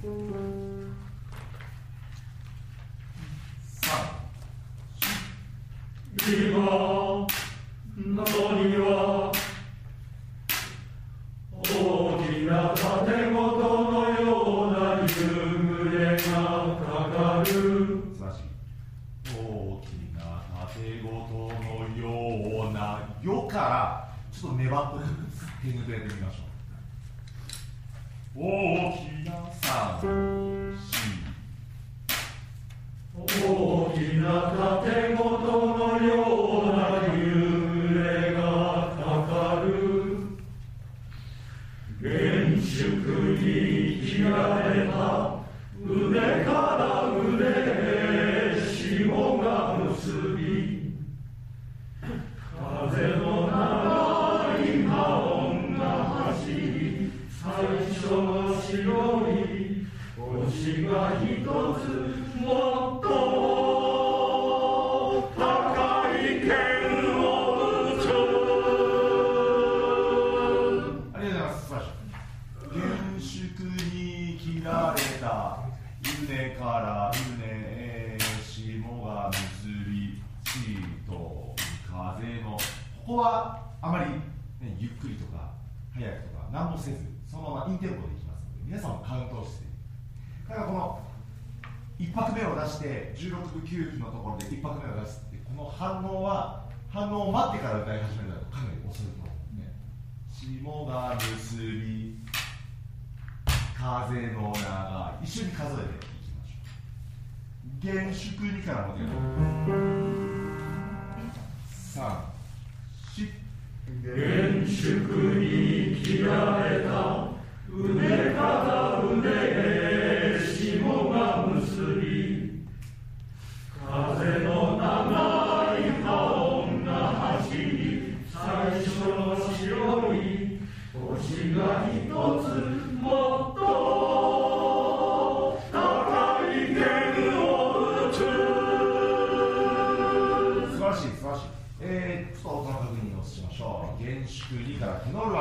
今中には大きな盾ごとのような夕暮れがかかる。 素晴らしい。大きな盾ごとのようなよからちょっと粘っとく手ぬでみましょう。大きな大きな盾ごとのような夕暮れがかかる。厳粛に切られた腕から腕へ霜が結び、風の長い波音が走り、最初の白い星が一つもっと高い剣を打つ。 ありがとうございます。素晴らしい。厳粛に切られた畝から畝へ霜が結び地と風の、ここはあまり、ね、ゆっくりとか早くとか何もせずそのままインテンポでいきますので、皆さんもカウントをしてだからこの1拍目を出して16分9分のところで1拍目を出すってこの反応を待ってから歌い始めるとかなり遅いと思うね。霜が結び風の長い、一緒に数えていきましょう。厳粛にからもね、3、4。 厳粛に切られた腕から腕へ霜が結び、風の長い波音が走り、最初の白い星が一つもっと高い剣を打つ。 素晴らしい素晴らしい。ちょっと音の確認をしましょう。厳粛にからテノールは